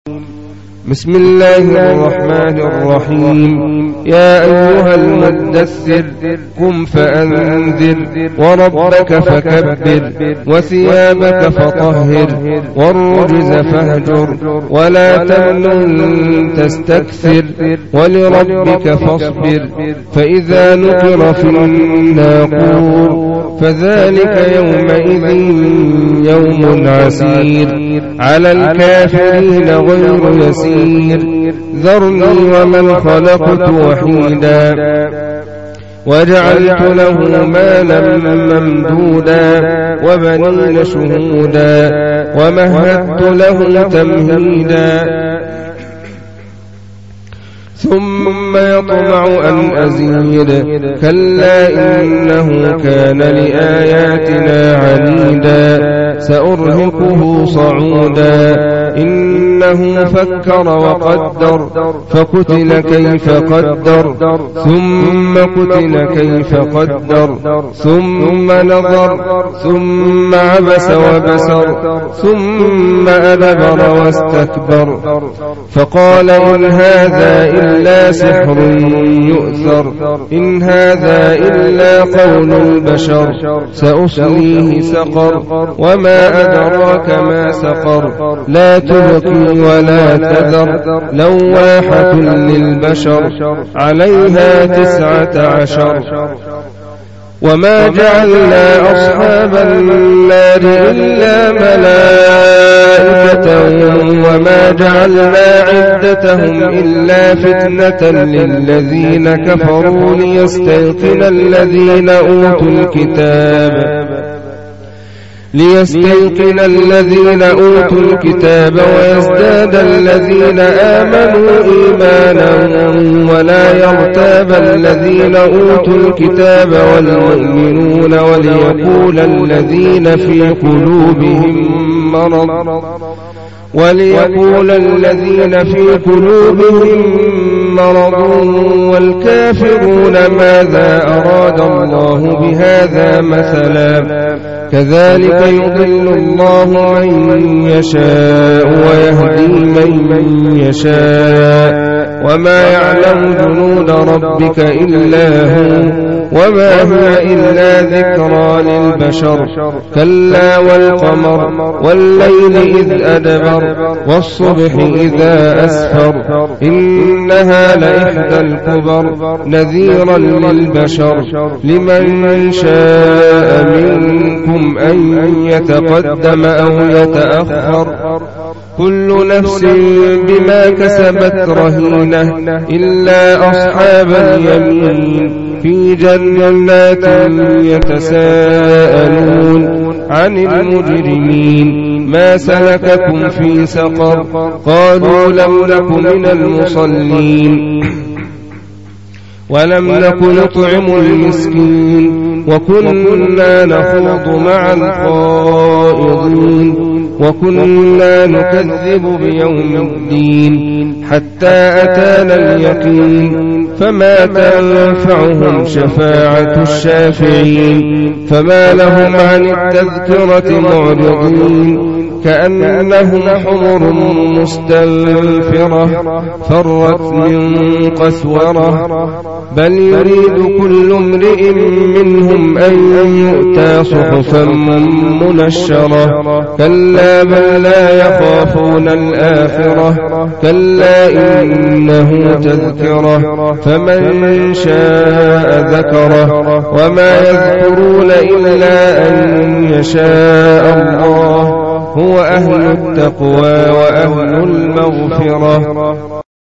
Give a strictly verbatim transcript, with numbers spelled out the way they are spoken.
بسم الله الرحمن الرحيم. يا أيها المدثر قم فأنذر وربك فكبر وثيابك فطهر والرجز فاهجر ولا تمنن تستكثر ولربك فاصبر فإذا نقر في الناقور فذلك يومئذ يوم عسير على الكافرين غير يسير. ذرني ومن خلقت وحيدا وجعلت له مالا ممدودا وبنين شهودا ومهدت له تمهيدا ثم يطمع أن أزيد كلا إنه كان لآياتنا عنيدا سأرهقه صعودا إنه فكر وقدر فقتل كيف قدر ثم قتل كيف قدر ثم نظر ثم عبس وبسر ثم أدبر واستكبر فقال إن هذا إلا سحر يؤثر إن هذا إلا قول البشر سأصليه سقر وما أدراك ما سقر لا تبقي ولا تذر لواحة للبشر عليها تسعة عشر. وما جعلنا أصحاب النار إلا ملائكة وما جعلنا عدتهم إلا فتنة للذين كفروا ليستيقن الذين أوتوا الكتاب ليستيقن الذين أوتوا الكتاب ويزداد الذين آمنوا إيمانا ولا يرتاب الذين أوتوا الكتاب والمؤمنون وليقول الذين في قلوبهم مرض وليقول الذين في قلوبهم مرض والكافرون ماذا أراد الله بهذا مثلا كذلك يضل الله من يشاء ويهدي من يشاء وما يعلم جنود ربك إلا هو وما هي إلا ذكرى للبشر كلا والقمر والليل إذ أدبر والصبح إذا أسفر إنها لإحدى الكبر نذيرا للبشر لمن شاء منكم أن يتقدم أو يتأخر كل نفس بما كسبت رهينة إلا أصحاب اليمين في جنات يتساءلون عن المجرمين ما سلككم في سقر قالوا لم نك من المصلين ولم نك نطعم المسكين وكنا نخوض مع الخائضين وكنا نكذب بيوم الدين حتى أتانا اليقين فما تنفعهم شفاعة الشافعين فما لهم عن التذكرة معرضين كأنهم حمر مستنفرة فرت من قسورة بل يريد كل امرئ منهم أن يؤتى صحفا منشرة كلا بل لا يخافون الآخرة كلا إنه تذكرة فمن شاء ذكره وما يذكرون إلا أن يشاء الله هو أهل التقوى وأهل المغفرة.